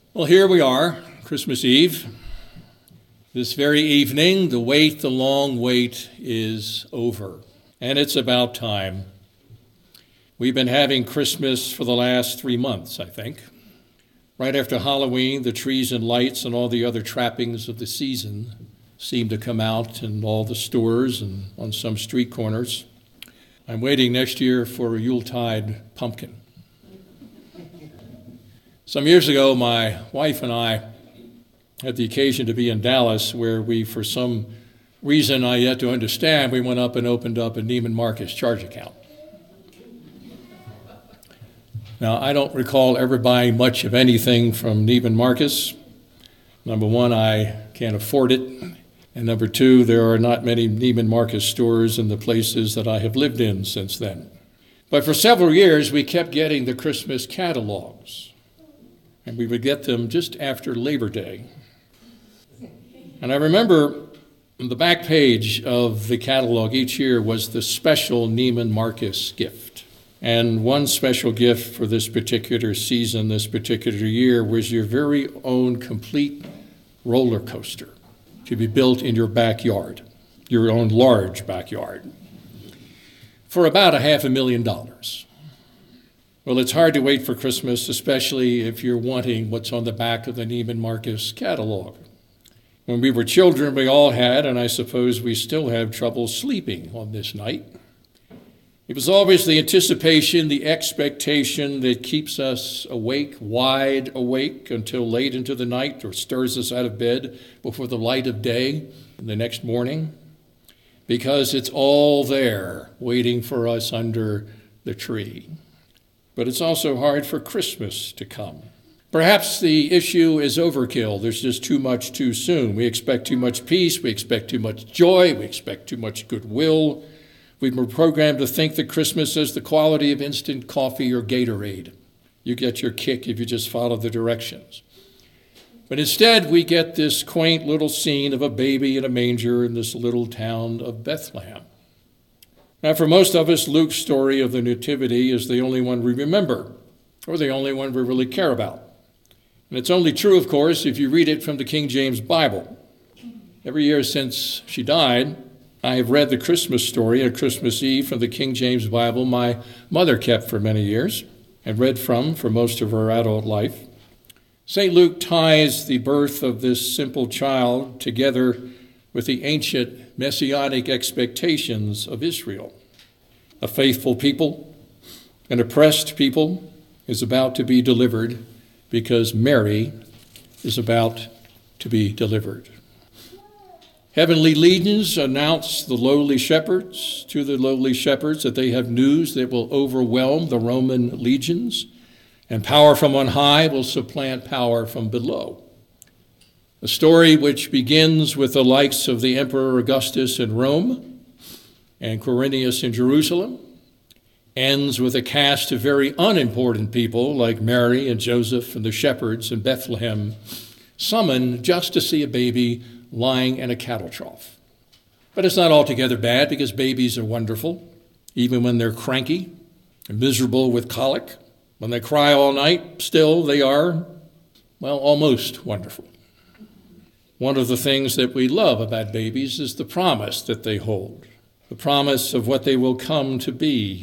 Well, here we are, Christmas Eve. This very evening, the long wait is over, and it's about time. We've been having Christmas for the last 3 months, I think. Right after Halloween, the trees and lights and all the other trappings of the season seem to come out in all the stores and on some street corners. I'm waiting next year for a Yuletide pumpkin. Some years ago, my wife and I had the occasion to be in Dallas, where we, for some reason I yet to understand, we went up and opened up a Neiman Marcus charge account. Now, I don't recall ever buying much of anything from Neiman Marcus. Number one, I can't afford it. And number two, there are not many Neiman Marcus stores in the places that I have lived in since then. But for several years, we kept getting the Christmas catalogs. And we would get them just after Labor Day. And I remember the back page of the catalog each year was the special Neiman Marcus gift. And one special gift for this particular season, this particular year, was your very own complete roller coaster to be built in your backyard, your own large backyard, for about $500,000. Well, it's hard to wait for Christmas, especially if you're wanting what's on the back of the Neiman Marcus catalog. When we were children, we all had, and I suppose we still have, trouble sleeping on this night. It was always the anticipation, the expectation that keeps us awake, wide awake, until late into the night, or stirs us out of bed before the light of day the next morning, because it's all there waiting for us under the tree. But it's also hard for Christmas to come. Perhaps the issue is overkill. There's just too much too soon. We expect too much peace. We expect too much joy. We expect too much goodwill. We've been programmed to think that Christmas is the quality of instant coffee or Gatorade. You get your kick if you just follow the directions. But instead, we get this quaint little scene of a baby in a manger in this little town of Bethlehem. Now, for most of us, Luke's story of the Nativity is the only one we remember, or the only one we really care about. And it's only true, of course, if you read it from the King James Bible. Every year since she died, I have read the Christmas story on Christmas Eve from the King James Bible my mother kept for many years and read from for most of her adult life. St. Luke ties the birth of this simple child together with the ancient messianic expectations of Israel. A faithful people, an oppressed people, is about to be delivered because Mary is about to be delivered. Heavenly legions announce to the lowly shepherds that they have news that will overwhelm the Roman legions, and power from on high will supplant power from below. A story which begins with the likes of the Emperor Augustus in Rome and Quirinius in Jerusalem, ends with a cast of very unimportant people like Mary and Joseph and the shepherds in Bethlehem, summoned just to see a baby lying in a cattle trough. But it's not altogether bad, because babies are wonderful, even when they're cranky and miserable with colic. When they cry all night, still they are, well, almost wonderful. One of the things that we love about babies is the promise that they hold, the promise of what they will come to be.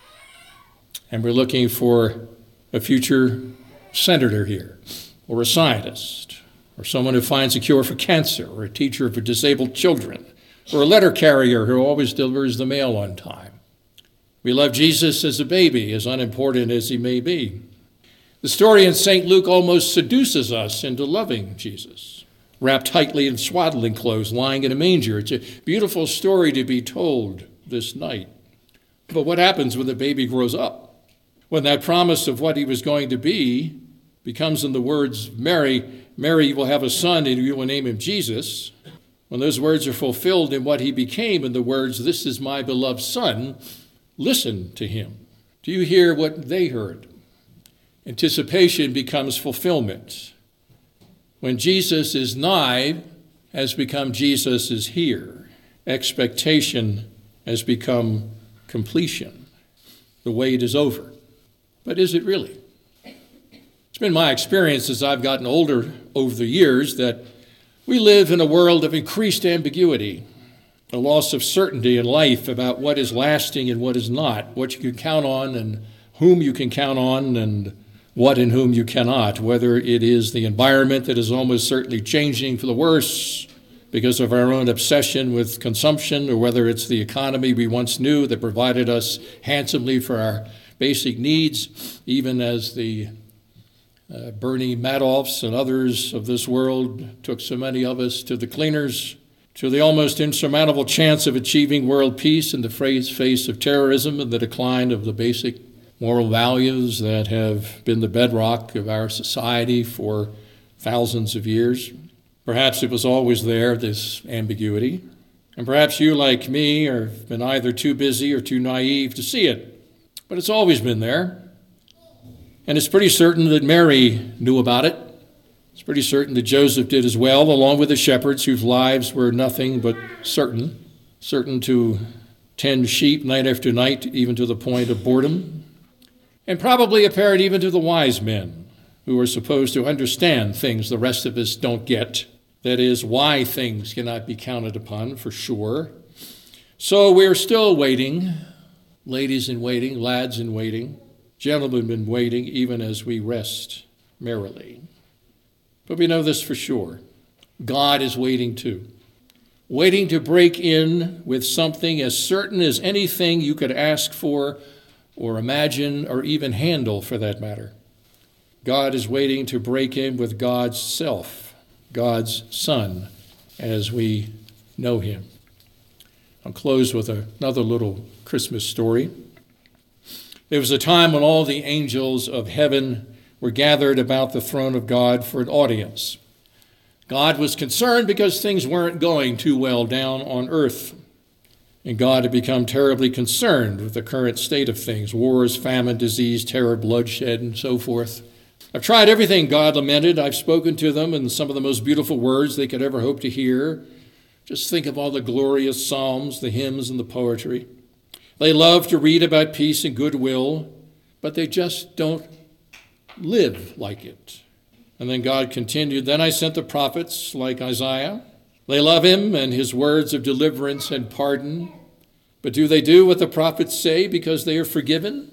And we're looking for a future senator here, or a scientist, or someone who finds a cure for cancer, or a teacher for disabled children, or a letter carrier who always delivers the mail on time. We love Jesus as a baby, as unimportant as he may be. The story in St. Luke almost seduces us into loving Jesus, wrapped tightly in swaddling clothes, lying in a manger. It's a beautiful story to be told this night. But what happens when the baby grows up? When that promise of what he was going to be becomes, in the words of Mary, "Mary will have a son and you will name him Jesus." When those words are fulfilled in what he became, in the words, "This is my beloved son, listen to him." Do you hear what they heard? Anticipation becomes fulfillment. When Jesus is nigh, has become Jesus is here. Expectation has become completion. The wait is over. But is it really? been my experience as I've gotten older over the years that we live in a world of increased ambiguity, a loss of certainty in life about what is lasting and what is not, what you can count on and whom you can count on and what and whom you cannot, whether it is the environment that is almost certainly changing for the worse because of our own obsession with consumption, or whether it's the economy we once knew that provided us handsomely for our basic needs, even as the Bernie Madoffs and others of this world took so many of us to the cleaners, to the almost insurmountable chance of achieving world peace in the face of terrorism and the decline of the basic moral values that have been the bedrock of our society for thousands of years. Perhaps it was always there, this ambiguity, and perhaps you, like me, have been either too busy or too naive to see it, but it's always been there. And it's pretty certain that Mary knew about it. It's pretty certain that Joseph did as well, along with the shepherds whose lives were nothing but certain to tend sheep night after night, even to the point of boredom. And probably apparent even to the wise men who are supposed to understand things the rest of us don't get. That is, why things cannot be counted upon for sure. So we're still waiting, ladies in waiting, lads in waiting, gentlemen in waiting, even as we rest merrily. But we know this for sure. God is waiting too. Waiting to break in with something as certain as anything you could ask for or imagine or even handle, for that matter. God is waiting to break in with God's self, God's Son, as we know him. I'll close with another little Christmas story. There was a time when all the angels of heaven were gathered about the throne of God for an audience. God was concerned because things weren't going too well down on earth. And God had become terribly concerned with the current state of things, wars, famine, disease, terror, bloodshed, and so forth. I've tried everything, God lamented. I've spoken to them in some of the most beautiful words they could ever hope to hear. Just think of all the glorious psalms, the hymns, and the poetry. They love to read about peace and goodwill, but they just don't live like it. And then God continued, then I sent the prophets like Isaiah. They love him and his words of deliverance and pardon. But do they do what the prophets say because they are forgiven?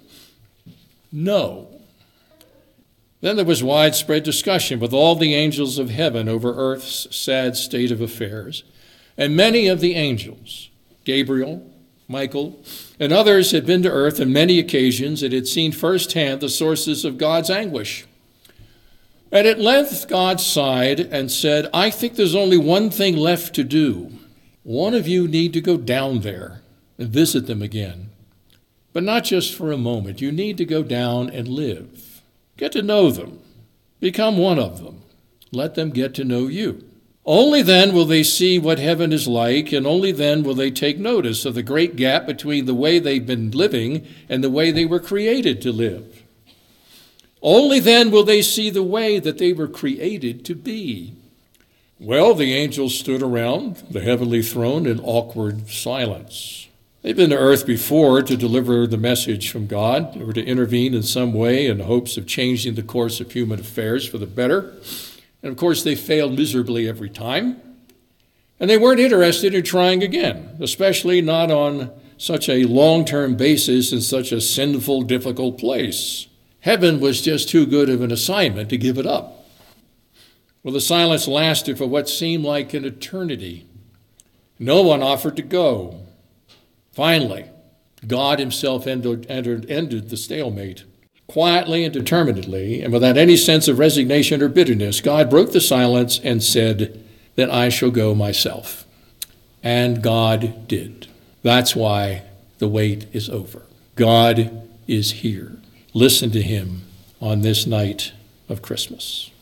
No. Then there was widespread discussion with all the angels of heaven over earth's sad state of affairs. And many of the angels, Gabriel, Michael, and others had been to earth on many occasions and had seen firsthand the sources of God's anguish. And at length God sighed and said, I think there's only one thing left to do. One of you need to go down there and visit them again. But not just for a moment. You need to go down and live. Get to know them. Become one of them. Let them get to know you. Only then will they see what heaven is like, and only then will they take notice of the great gap between the way they've been living and the way they were created to live. Only then will they see the way that they were created to be. Well, the angels stood around the heavenly throne in awkward silence. They've been to earth before to deliver the message from God or to intervene in some way in hopes of changing the course of human affairs for the better. And of course, they failed miserably every time. And they weren't interested in trying again, especially not on such a long-term basis in such a sinful, difficult place. Heaven was just too good of an assignment to give it up. Well, the silence lasted for what seemed like an eternity. No one offered to go. Finally, God himself ended the stalemate. Quietly and determinedly, and without any sense of resignation or bitterness, God broke the silence and said, "Then I shall go myself." And God did. That's why the wait is over. God is here. Listen to him on this night of Christmas.